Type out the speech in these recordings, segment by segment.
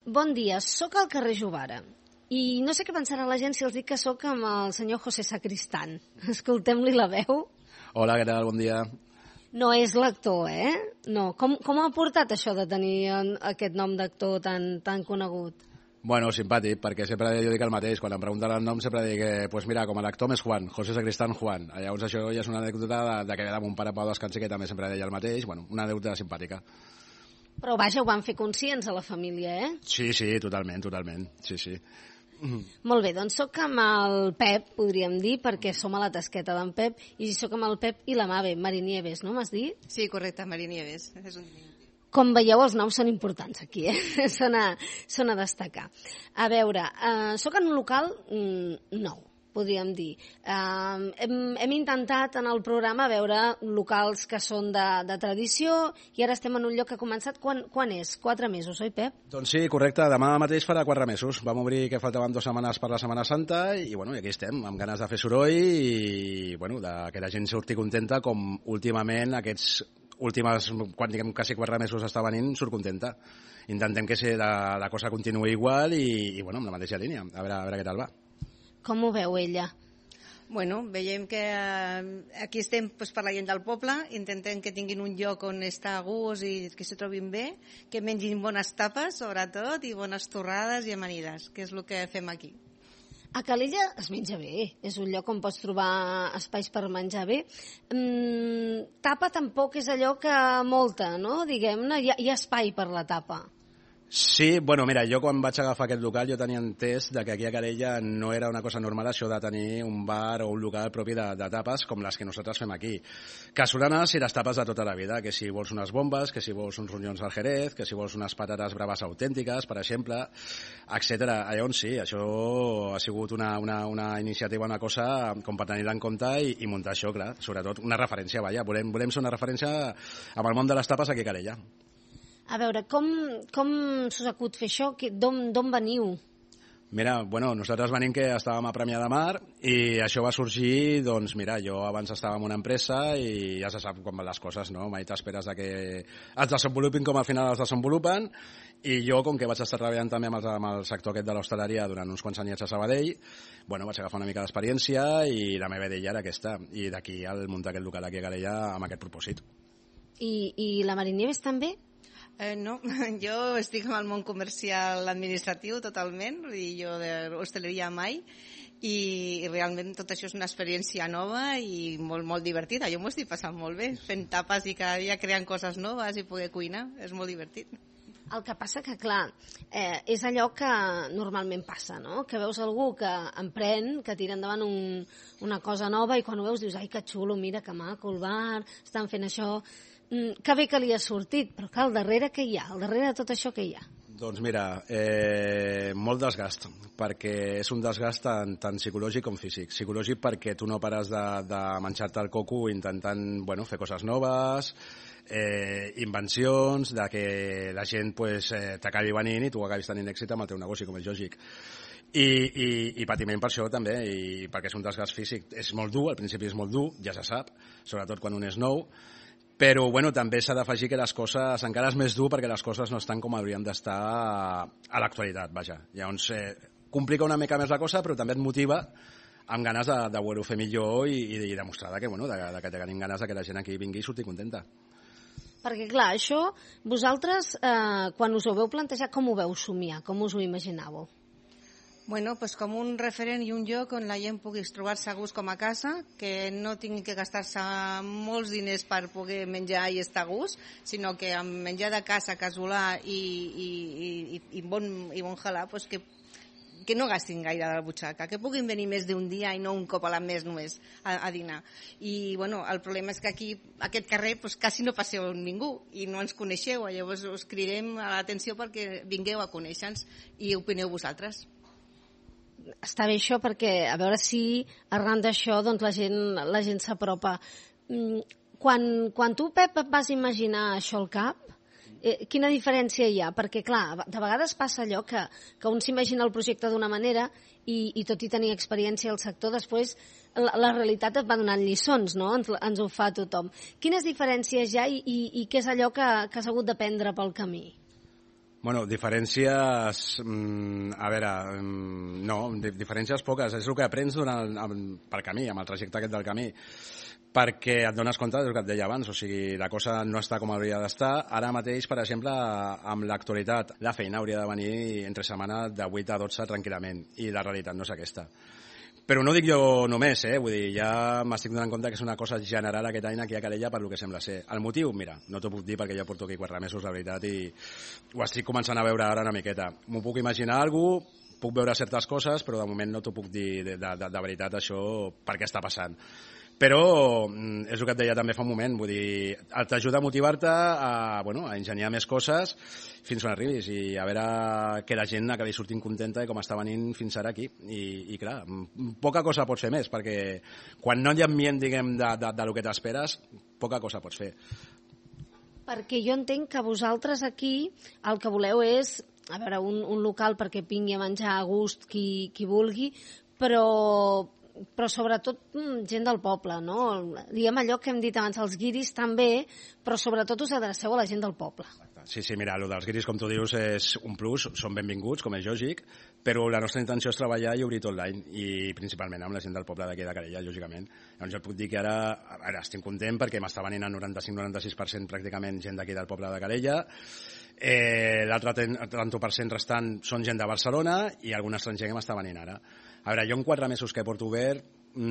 Bon dia, sóc al carrer Jovara i no sé què pensarà la gent si els dic que sóc amb el senyor José Sacristán. Escoltem-li la veu. Hola, què tal? Bon dia. No és l'actor, eh? No. Com ha portat això de tenir aquest nom d'actor tan conegut? Bueno, simpàtic, perquè sempre jo dic el mateix. Quan em pregunten el nom sempre dic pues mira, com a l'actor m'és Juan, José Sacristán Juan. Llavors això ja és una anècdota de que ve de mon pare Pau Descansi, que també sempre deia el mateix. Bueno, una anècdota simpàtica. Però vaja, ho van fer conscients a la família, eh? Sí, totalment. Sí. Molt bé, doncs sóc amb el Pep, podríem dir, perquè som a la tasqueta d'en Pep, i sóc amb el Pep i la Mave, Marinieves, no m'has dit? Sí, correcte, Marinieves. Com veieu, els noms són importants aquí, són a destacar. A veure, sóc en un local nou, podríem dir. Hem intentat en el programa veure locals que són de tradició i ara estem en un lloc que ha començat. Quan és? 4 mesos, oi, Pep? Doncs sí, correcte. Demà mateix farà 4 mesos. Vam obrir que faltaven 2 setmanes per la Setmana Santa i aquí estem, amb ganes de fer soroll i que la gent surti contenta, com últimament quan diguem quasi 4 mesos està venint, surt contenta. Intentem que la cosa continuï igual i amb la mateixa línia. A veure què tal va. Com ho veu ella? Bueno, veiem que aquí estem per la gent del poble, intentem que tinguin un lloc on estar a gust i que se trobin bé, que mengin bones tapes, sobretot, i bones torrades i amanides, que és el que fem aquí. A Calella es menja bé, és un lloc on pots trobar espais per menjar bé. Tapa tampoc és allò que molta, no? Diguem-ne, hi ha espai per la tapa. Sí, bueno, mira, jo quan vaig agafar aquest local jo tenia entès que aquí a Calella no era una cosa normal això de tenir un bar o un local propi de tapes com les que nosaltres fem aquí. Casolanes i les tapes de tota la vida, que si vols unes bombes, que si vols uns ronyons al Jerez, que si vols unes patates braves autèntiques, per exemple, etc. Llavors sí, això ha sigut una iniciativa, una cosa com per tenir-la en compte i muntar això, clar, sobretot una referència, vaja, volem ser una referència amb el món de les tapes aquí a Calella. A veure, com s'us acut fer això? D'on veniu? Mira, nosaltres venim que estàvem a Premià de Mar i això va sorgir, doncs mira, jo abans estava en una empresa i ja se sap com van les coses, no? Mai t'esperes que es desenvolupin com al final es desenvolupen i jo, com que vaig estar treballant també amb el sector aquest de l'hostaleria durant uns quants anyets a Sabadell, vaig agafar una mica d'experiència i la meva idea era aquesta, i d'aquí al muntar aquest local aquí a Calella amb aquest propòsit. I la Marinieves també? No, jo estic en el món comercial administratiu totalment, i jo d'hostaleria mai, i realment tot això és una experiència nova i molt, molt divertida. Jo m'ho estic passant molt bé, fent tapes i cada dia creant coses noves i poder cuinar, és molt divertit. El que passa que, clar, és allò que normalment passa, no? Que veus algú que emprèn, que tira endavant una cosa nova i quan ho veus dius, ai, que xulo, mira, que maco el bar, estan fent això. Que bé que li ha sortit, però clar, al darrere què hi ha? Al darrere de tot això què hi ha? Doncs mira, molt desgast, perquè és un desgast tant psicològic com físic. Psicològic perquè tu no pares de menjar-te el coco intentant fer coses noves, invencions, de que la gent t'acabi venint i tu acabis tenint èxit amb el teu negoci, com és lògic. I patiment per això també, i perquè és un desgast físic. És molt dur, al principi és molt dur, ja se sap, sobretot quan un és nou, però també s'ha d'afegir que les coses encara és més dur perquè les coses no estan com haurien d'estar a l'actualitat, vaja. Llavors complica una mica més la cosa, però també et motiva amb ganes de voler-ho fer millor i demostrar que tenim ganes que la gent aquí vingui i surti contenta. Perquè clar, això vosaltres quan us ho veu plantejar, com ho veu somiar? Com us ho imaginàveu? Bueno, pues com un referent i un lloc on la gent pugui trobar-se a gust com a casa, que no tingui que gastar-se molts diners per poder menjar i estar a gust, sinó que amb menjar de casa, casolà i bon halà, pues que no gastin gaire de la butxaca, que puguin venir més d'un dia i no un cop a la mes només a dinar. I el problema és que aquí, a aquest carrer, quasi no passeu ningú i no ens coneixeu, llavors us cridem a l'atenció perquè vingueu a conèixer-nos i opineu vosaltres. Està bé això perquè a veure si arran d'això doncs, la gent s'apropa. Quan tu, Pep, et vas imaginar això al cap, quina diferència hi ha? Perquè, clar, de vegades passa allò que un s'imagina el projecte d'una manera i tot i tenir experiència al sector, després la realitat et va donant lliçons, no? Ens ho fa tothom. Quines diferències hi ha i què és allò que has hagut d'aprendre pel camí? Bueno, diferències... a veure, no, diferències poques. És el que aprens pel camí, amb el trajecte aquest del camí, perquè et dones compte del que et deia abans, o sigui, la cosa no està com hauria d'estar. Ara mateix, per exemple, amb l'actualitat, la feina hauria de venir entre setmana de 8 a 12 tranquil·lament, i la realitat no és aquesta. Però no ho dic jo només, vull dir, ja m'estic donant compte que és una cosa general aquest any aquí a Calella per lo que sembla ser. El motiu, mira, no t'ho puc dir perquè jo porto aquí 4 mesos, de veritat, i ho estic començant a veure ara una miqueta. M'ho puc imaginar algú, puc veure certes coses, però de moment no t'ho puc dir de veritat això per què està passant. Però és el que et deia també fa un moment, vull dir, t'ajuda a motivar-te a enginyar més coses fins on arribis i a veure que la gent acabi sortint contenta de com està venint fins ara aquí. I clar, poca cosa pots fer més, perquè quan no hi ha ambient, diguem, de lo que t'esperes, poca cosa pots fer. Perquè jo entenc que vosaltres aquí el que voleu és, a veure, un local perquè vingui a menjar a gust qui vulgui, però sobretot gent del poble, no? Diguem allò que hem dit abans, els guiris també, però sobretot us adreceu a la gent del poble. Sí, mira, el dels guiris, com tu dius, és un plus, són benvinguts, com és lògic, però la nostra intenció és treballar i obrir tot l'any, i principalment amb la gent del poble d'aquí de Calella, lògicament. Llavors jo puc dir que ara estic content perquè m'està venint el 95-96% pràcticament gent d'aquí del poble de Calella, l'altre 30% restant són gent de Barcelona i algun estranger que m'està venint ara. A veure, jo en 4 mesos que porto obert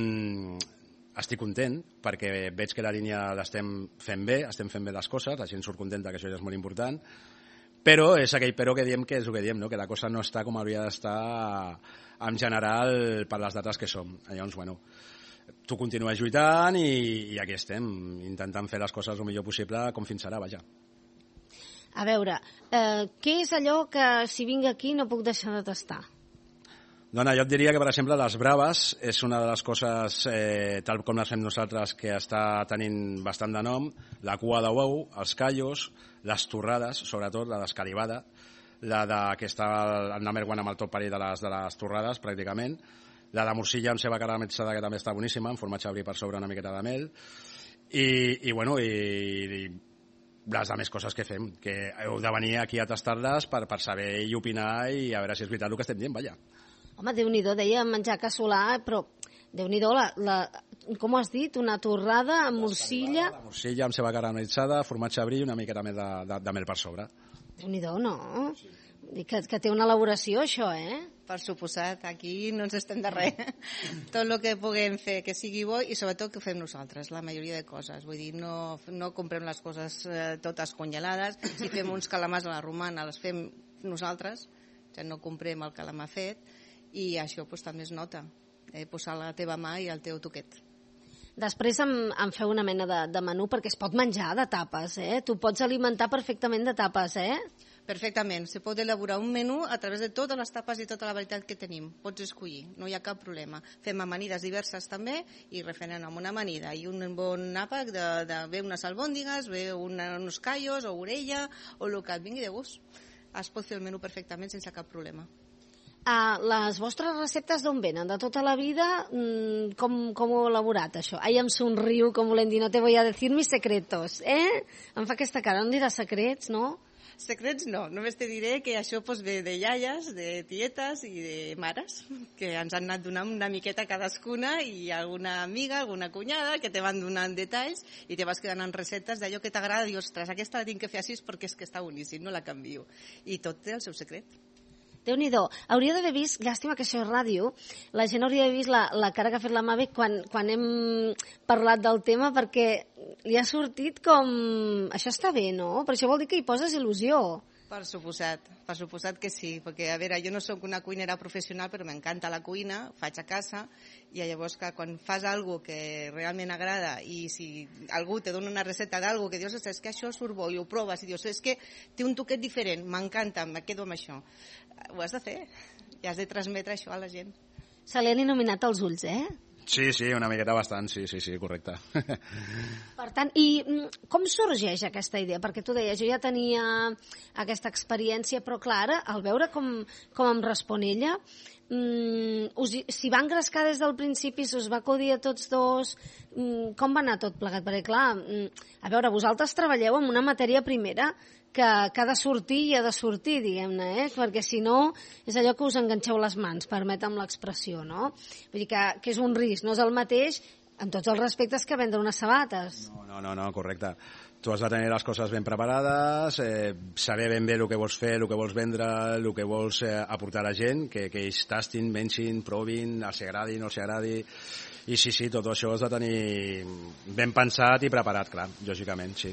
estic content perquè veig que la línia l'estem fent bé, estem fent bé les coses, la gent surt contenta, que això ja és molt important, però és aquell però que diem que és el que diem, no? Que la cosa no està com hauria d'estar en general per les dates que som. Llavors, tu continues lluitant i aquí estem, intentant fer les coses el millor possible com fins ara, vaja. A veure, què és allò que si vinc aquí no puc deixar de tastar? Dona, jo et diria que, per exemple, les braves és una de les coses, tal com les fem nosaltres, que està tenint bastant de nom, la cua de bou, els callos, les torrades, sobretot la d'escalivada, la que està el number one amb el top perill de les torrades, pràcticament, la de morcilla amb ceba caramelitzada, que també està boníssima, amb formatge brie per sobre, una miqueta de mel, i les altres coses que fem, que heu de venir aquí a tastar-les per saber i opinar i a veure si és veritat el que estem dient, vaja. Home, Déu-n'hi-do, deia menjar casolà, però Déu-n'hi-do, com ho has dit? Una torrada amb morcilla? La morcilla amb ceba caramelitzada, formatge brie i una miqueta més de mel per sobre. Déu-n'hi-do, no? Que té una elaboració, això, Per suposat, aquí no ens estem de res. Tot el que puguem fer que sigui bo i sobretot que ho fem nosaltres, la majoria de coses. Vull dir, no comprem les coses totes congelades. Si fem uns calamars a la romana, els fem nosaltres, no comprem el calamar fet, i això també es nota, posar la teva mà i el teu toquet. Després em feu una mena de menú, perquè es pot menjar de tapes, Tu pots alimentar perfectament de tapes, Perfectament, se pot elaborar un menú a través de totes les tapes i tota la varietat que tenim. Pots escollir, no hi ha cap problema. Fem amanides diverses també i referent amb una amanida i un bon àpat ve unes albòndigues, ve uns callos o orella o el que et vingui de gust. Es pot fer el menú perfectament sense cap problema. Les vostres receptes d'on venen? De tota la vida, com ho heu elaborat, això? Ai, em somriu, com volem dir, no te voy a decir mis secretos, Em fa aquesta cara, no em diràs secrets, no? Secrets no, només te diré que això ve de iaies, de tietes i de mares, que ens han anat donant una miqueta cadascuna i alguna amiga, alguna cunyada, que te van donant detalls i te vas quedant en receptes d'allò que t'agrada i, ostres, aquesta la tinc que fer així perquè és que està boníssim, no la canvio. I tot té el seu secret. Déu-n'hi-do, hauria d'haver vist, llàstima que això és ràdio, la gent hauria d'haver vist la cara que ha fet la Mavi quan hem parlat del tema, perquè li ha sortit com... Això està bé, no? Per això vol dir que hi poses il·lusió. Per suposat que sí, perquè a veure, jo no sóc una cuinera professional, però m'encanta la cuina, faig a casa, i llavors que quan fas alguna que realment agrada i si algú te dona una recepta d'alguna que dius, és que això surt bo, i ho proves, i dius, és que té un toquet diferent, m'encanta, me quedo amb això. Ho has de fer, i has de transmetre això a la gent. Se li han il·luminat els ulls, Sí, una miqueta bastant, sí, correcte. Per tant, i com sorgeix aquesta idea? Perquè tu deies, jo ja tenia aquesta experiència, però clar, ara, al veure com em respon ella, s'hi va engrescar des del principi, s'us va acudir a tots dos, com va anar tot plegat? Perquè clar, a veure, vosaltres treballeu amb una matèria primera que ha de sortir i ha de sortir, diguem-ne, perquè si no és allò que us enganxeu les mans, permetem l'expressió, no? Vull dir que és un risc, no és el mateix amb tots els respectes que vendre unes sabates. No, correcte. Tu has de tenir les coses ben preparades, saber ben bé el que vols fer, el que vols vendre, el que vols aportar a la gent, que ells tastin, mengin, provin, els agradi, no els agradi. I sí, tot això has de tenir ben pensat i preparat, clar, lògicament, sí.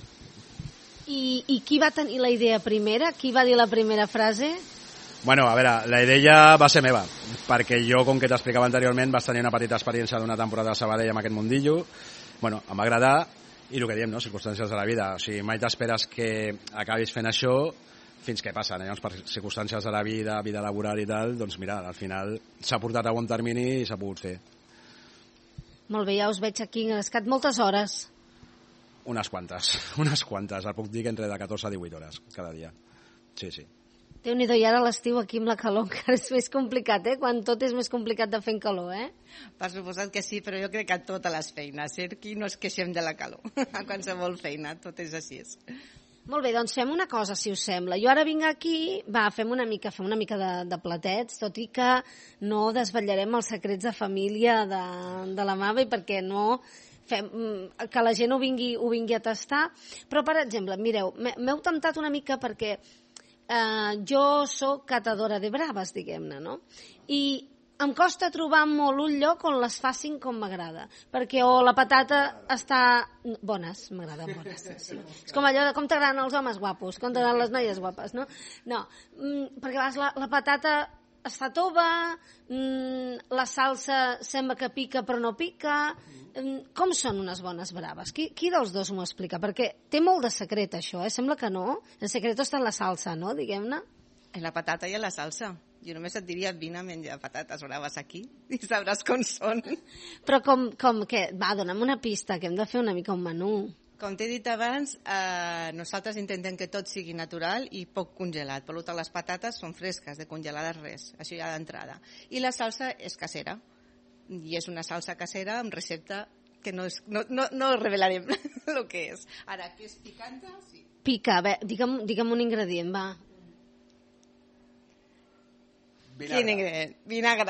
I qui va tenir la idea primera? Qui va dir la primera frase? Bueno, a veure, la idea va ser meva, perquè jo, com que t'explicava anteriorment, vaig tenir una petita experiència d'una temporada a Sabadell amb aquest mundillo. Bueno, em va agradar, i el que diem, no? Circumstàncies de la vida. O sigui, mai t'esperes que acabis fent això fins que passen. Llavors, per circumstàncies de la vida laboral i tal, doncs mira, al final s'ha portat a bon termini i s'ha pogut fer. Molt bé, ja us veig aquí engrescat moltes hores. Unes quantes. El puc dir que entre de 14 a 18 hores cada dia. Sí. Déu-n'hi-do, i ara a l'estiu aquí amb la calor encara és més complicat, quan tot és més complicat de fer en calor, Per suposat que sí, però jo crec que a totes les feines, aquí no es queixem de la calor, a qualsevol feina, tot és així. Molt bé, doncs fem una cosa, si us sembla. Jo ara vinc aquí, fem una mica de platets, tot i que no desvetllarem els secrets de família de la mava i perquè no que la gent ho vingui a tastar. Però, per exemple, mireu, m'heu temptat una mica perquè jo sóc catadora de braves, diguem-ne, no? I em costa trobar molt un lloc on les facin com m'agrada, perquè o la patata està... Bones, m'agrada bones, sí. És com allò de com t'agraden els homes guapos, com t'agraden les noies guapes, no? No, perquè a vegades la patata està tova, la salsa sembla que pica però no pica. Com són unes bones braves? Qui dels dos m'ho explica? Perquè té molt de secret, això, Sembla que no. El secret està en la salsa, no? Diguem-ne. En la patata i en la salsa. Jo només et diria, vine a menjar patates braves aquí i sabràs com són. Però com que... Va, dona'm una pista, que hem de fer una mica un menú. Com t'he dit abans, nosaltres intentem que tot sigui natural i poc congelat. Per tant, les patates són fresques, de congelades res, això ja d'entrada. I la salsa és casera. I és una salsa casera amb recepta que no revelarem el que és. Ara, que és picanta? Sí. Pica, digue'm un ingredient, va. Quin ingredient? Vinagre.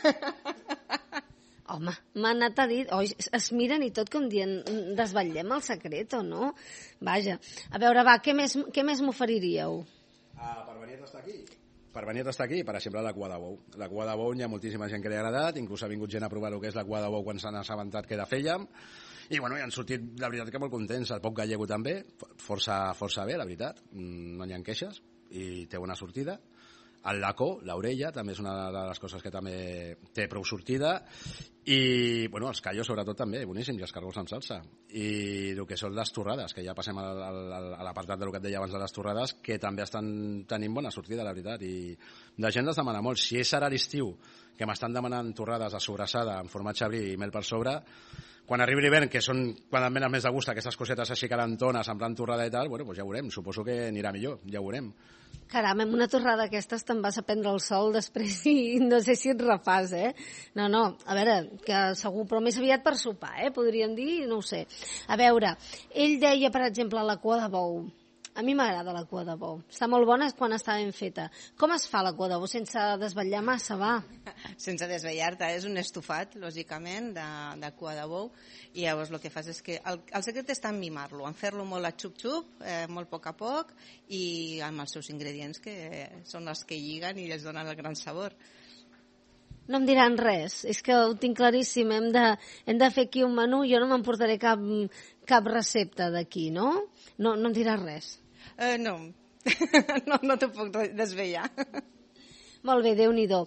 Home, m'ha anat a dir... Es miren i tot com dient, desvetllem el secret o no? Vaja, a veure, va, què més m'oferiríeu? Per venir a estar aquí? Per venir a estar aquí, per exemple, la cua de bou. La cua de bou hi ha moltíssima gent que li ha agradat, inclús ha vingut gent a provar el que és la cua de bou quan s'han assabentat que la fèiem, i bueno, hi han sortit, la veritat, que molt contents. El poc gallego també, força bé, la veritat, no hi ha queixes, i té una sortida. El lacó, l'orella, també és una de les coses que també té prou sortida. I, bueno, els callos, sobretot, també, boníssims, i els cargols amb salsa. I el que són les torrades, que ja passem a l'apartat del que et deia abans de les torrades, que també estan tenint bona sortida, la veritat. I la gent les demana molt. Si és ara a l'estiu, que m'estan demanant torrades a sobrassada, amb formatge brie i mel per sobre, quan arribi l'hivern, que són quan et venen més de gust aquestes cosetes així calentones, en plan torrada i tal, bueno, doncs ja ho veurem, suposo que anirà millor, ja ho veurem. Caram, amb una torrada d'aquestes te'n vas a prendre el sol després i no sé si et refàs, No, a veure, que segur, però més aviat per sopar, podríem dir, no ho sé. A veure, ell deia, per exemple, la cua de bou. A mi m'agrada la cua de bou. Està molt bona quan està ben feta. Com es fa la cua de bou sense desvetllar massa, va? Sense desvetllar-te. És un estofat, lògicament, de cua de bou. I llavors el que fas és que... El secret està en mimar-lo, en fer-lo molt a xup-xup, molt a poc, i amb els seus ingredients, que són els que lliguen i els donen el gran sabor. No em diran res, és que ho tinc claríssim, hem de fer aquí un menú, jo no m'emportaré cap recepta d'aquí, no? No em diràs res. No t'ho puc desvetllar. Molt bé, Déu-n'hi-do.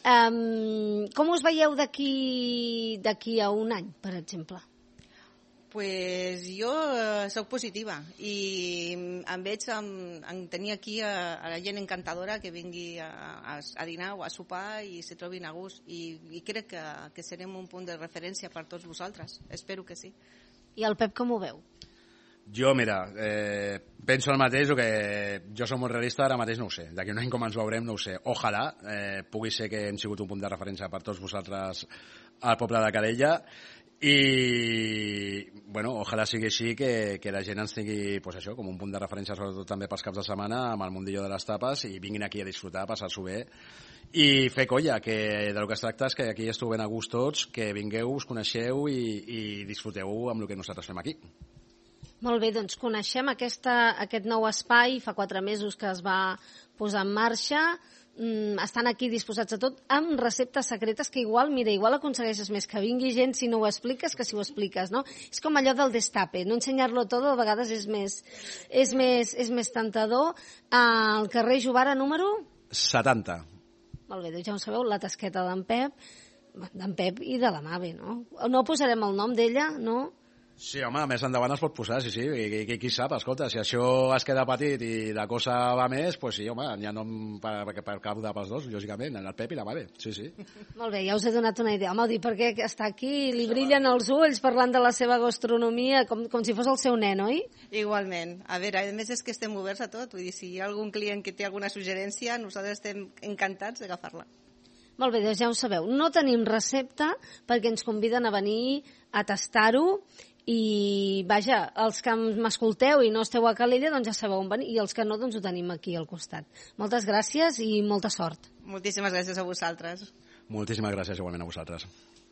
Com us veieu d'aquí a un any, per exemple? Pues jo soc positiva i em veig en tenir aquí a la gent encantadora que vingui a dinar o a sopar i se trobin a gust i crec que serem un punt de referència per tots vosaltres, espero que sí. I el Pep com ho veu? Jo, mira, penso el mateix, o que jo soc molt realista, ara mateix no ho sé. D'aquí un any com ens veurem no ho sé. Ojalà pugui ser que hem sigut un punt de referència per tots vosaltres al poble de Calella. I, bueno, ojalà sigui així, que la gent ens tingui, pues això, com un punt de referència, sobretot també pels caps de setmana, amb el mundillo de les tapes, i vinguin aquí a disfrutar, a passar-s'ho bé, i fer colla, que del que es tracta és que aquí esteu ben a gust tots, que vingueu, us coneixeu i disfruteu amb el que nosaltres fem aquí. Molt bé, doncs coneixem aquest nou espai, fa 4 mesos que es va posar en marxa, estan aquí disposats a tot, amb receptes secretes que igual aconsegueixes més que vingui gent si no ho expliques que si ho expliques, no? És com allò del destape, no ensenyar-lo tot a vegades és més tentador. Al carrer Jovara número 70. Molt bé, doncs ja ho sabeu, la tasqueta d'en Pep i de la Mave, no? No posarem el nom d'ella, no? Sí, home, més endavant es pot posar, sí, qui sap, escolta, si això es queda petit i la cosa va més, pues sí, home, hi ha nom per cabuda pels dos, lògicament, el Pep i la Mare, sí. Molt bé, ja us he donat una idea. Home, perquè està aquí, li brillen els ulls parlant de la seva gastronomia, com si fos el seu nen, oi? Igualment. A veure, a més és que estem oberts a tot, vull dir, si hi ha algun client que té alguna suggerència, nosaltres estem encantats d'agafar-la. Molt bé, doncs ja ho sabeu, no tenim recepta perquè ens conviden a venir a tastar-ho. I, vaja, els que m'escolteu i no esteu a Calella, doncs ja sabeu on venir, i els que no, doncs ho tenim aquí al costat. Moltes gràcies i molta sort. Moltíssimes gràcies a vosaltres. Moltíssimes gràcies igualment a vosaltres.